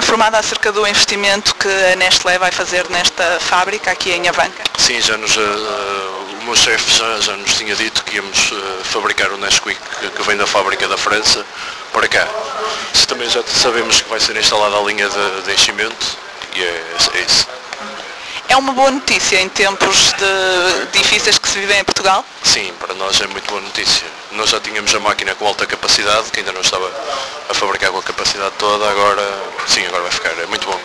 informada acerca do investimento que a Nestlé vai fazer nesta fábrica aqui em Avanca? Sim, o meu chefe já nos tinha dito que íamos fabricar o Nesquik que vem da fábrica da França para cá. Também já sabemos que vai ser instalada a linha de enchimento e é isso. É uma boa notícia em tempos difíceis que se vivem em Portugal? Sim, para nós é muito boa notícia. Nós já tínhamos a máquina com alta capacidade, que ainda não estava a fabricar com a capacidade toda, agora sim, agora vai ficar, é muito bom.